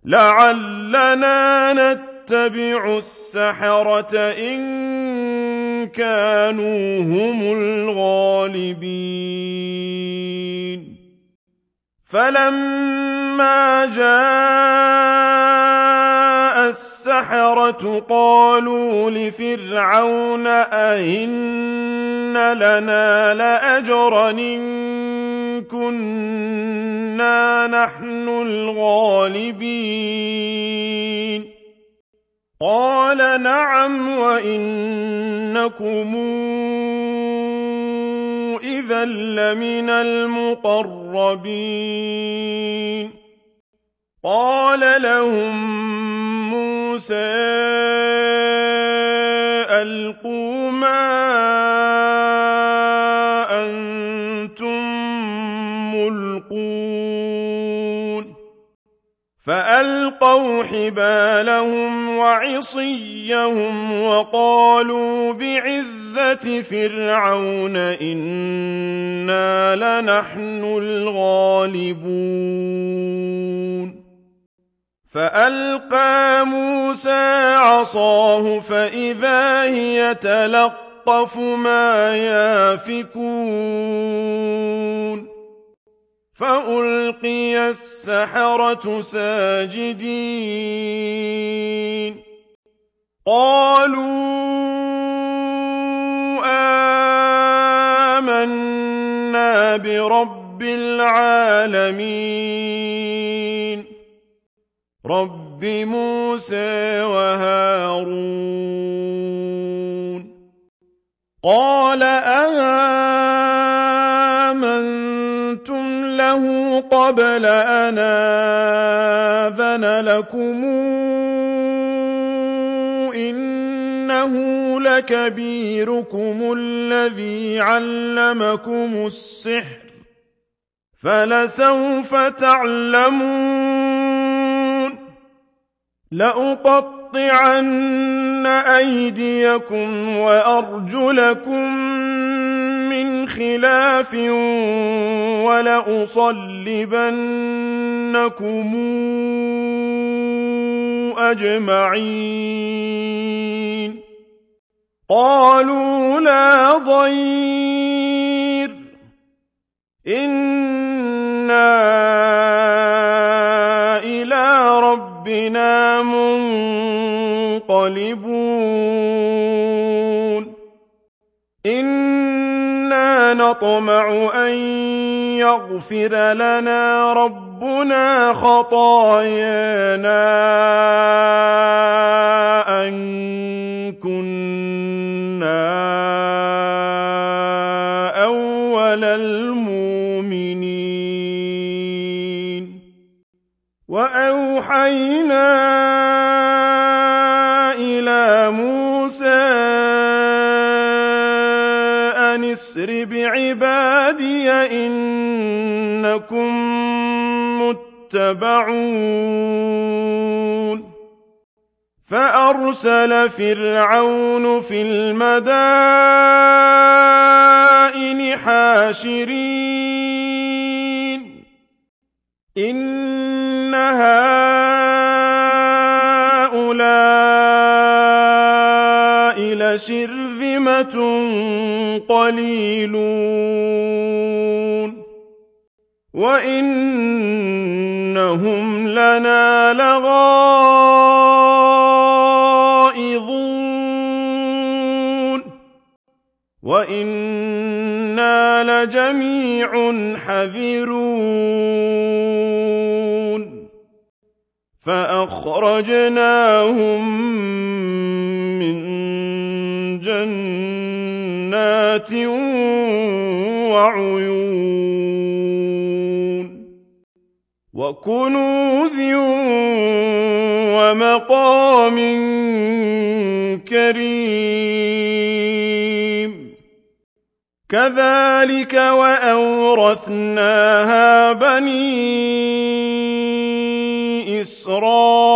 لَعَلَّنَا نَتَّبِعُ السَّحَرَةَ إِن كَانُوا هُمُ الْغَالِبِينَ فَلَمَّا جَاءَ السَّحَرَةُ قَالُوا لِفِرْعَوْنَ أَئِنَّ لَنَا لَأَجْرًا إِن كُنَّا نَحْنُ الْغَالِبِينَ قَالَ نَعَمْ وَإِنَّكُمْ إِذًا لَّمِنَ الْمُقَرَّبِينَ قَالَ لَهُم مُّوسَىٰ أَلْقُوا مَا أَنتُم مُّلْقُونَ فَأَلْقَوْا حِبَالَهُمْ وَعِصِيَّهُمْ وَقَالُوا بِعِزَّةِ فِرْعَوْنَ إِنَّا لَنَحْنُ الْغَالِبُونَ فَأَلْقَىٰ مُوسَىٰ عَصَاهُ فَإِذَا هِيَ تَلْقَفُ مَا يَأْفِكُونَ فَأُلْقِيَ السَّحَرَةُ سَاجِدِينَ قَالُوا آمَنَّا بِرَبِّ الْعَالَمِينَ رَبِّ مُوسَىٰ وَهَارُونَ قَالَ آمَنتُمْ لَهُ قَبْلَ أَنْ آذَنَ لَكُمْ إِنَّهُ لَكَبِيرُكُمُ الَّذِي عَلَّمَكُمُ السِّحْرَ فَلَسَوْفَ تَعْلَمُونَ لَأُقَطِّعَنَّ أَيْدِيَكُمْ وَأَرْجُلَكُم مِّنْ خِلَافٍ وَلَأُصَلِّبَنَّكُمْ أَجْمَعِينَ قَالُوا لَا ضَيْرَ إِنَّا إِلَىٰ رَبِّنَا مُنقَلِبُونَ إِنَّا نَطْمَعُ أَن يَغْفِرَ لَنَا رَبُّنَا خَطَايَانَا أَن كُنَّا أَوَّلَ الْمُؤْمِنِينَ وَأَوْحَيْنَا إِلَىٰ مُوسَىٰ أَنِ اسْرِ بِعِبَادِي إِنَّكُم مُّتَّبَعُونَ فَأَرْسَلَ فِرْعَوْنُ فِي الْمَدَائِنِ حَاشِرِينَ إِنَّ هَٰؤُلَاءِ لَشِرْذِمَةٌ قَلِيلُونَ وَإِنَّهُمْ لَنَا لَغَائِظُونَ وَإِنَّا لَجَمِيعٌ حَاذِرُونَ فَأَخْرَجْنَاهُم مِّن جَنَّاتٍ وَعُيُونٍ وَكُنُوزٍ وَمَقَامٍ كَرِيمٍ كَذَٰلِكَ وَأَوْرَثْنَاهَا بَنِي إِسْرَائِيلَ